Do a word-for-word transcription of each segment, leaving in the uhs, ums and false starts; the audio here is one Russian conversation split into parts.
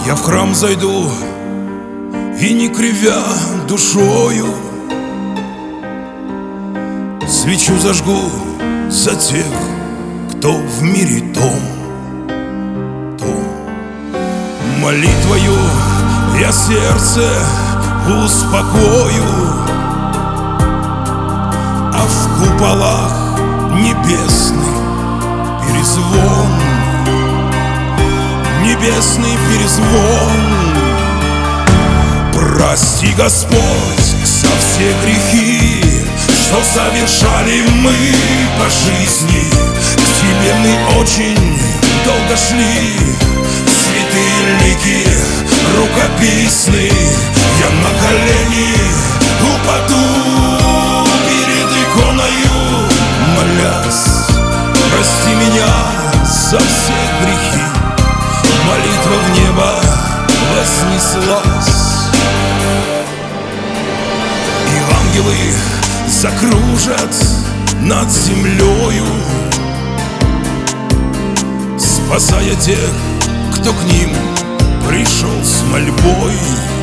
Я в храм зайду и, не кривя душою, свечу зажгу за тех, кто в мире том, том. Молитвою я сердце успокою, а в куполах небесный перезвон, небесный перезвон. Прости, Господь, за все грехи, что совершали мы по жизни. К Тебе мы очень долго шли, святые лики рукописные. Я на колени упаду перед иконою, молясь, прости меня за все грехи. Молитва в небо вознеслась, и ангелы закружат над землею, спасая тех, кто к ним пришел с мольбой.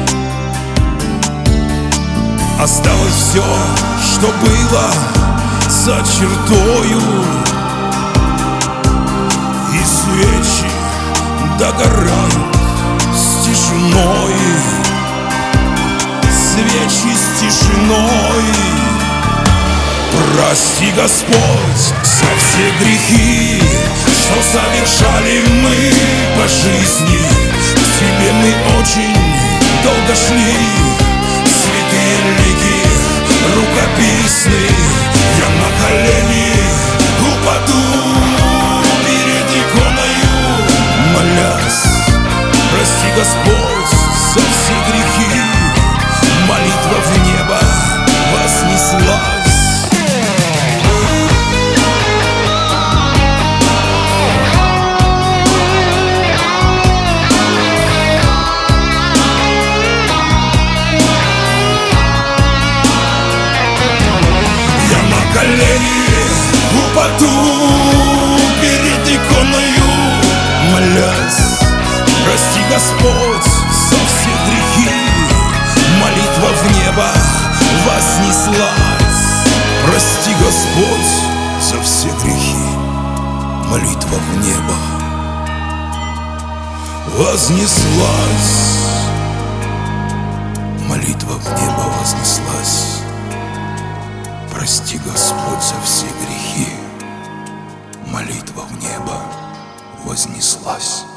Осталось все, что было за чертою, и свечи догорают с тишиной, свечи с тишиной. Прости, Господь, за все грехи, что совершали мы по жизни. К Тебе мы очень долго шли, святые лики рукописные. Я на колени упаду перед иконою, молясь, прости, Господь, за все грехи. Молитва в небо вознеслась. Я на колени упаду перед иконою, молясь, прости, Господь, за все грехи. Молитва в небо вознеслась. Прости, Господь, за все грехи. Молитва в небо вознеслась. Молитва в небо вознеслась. Прости, Господь, за все грехи. Молитва в небо вознеслась.